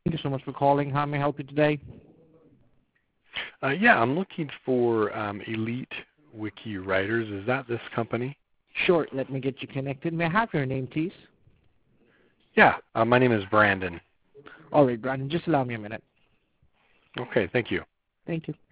Thank you so much for calling. How may I help you today? Yeah, I'm looking for Elite Wiki Writers. Is that this company? Sure, let me get you connected. May I have your name, please? Yeah, my name is Brandon. All right, Brandon, just allow me a minute. Okay, thank you. Thank you.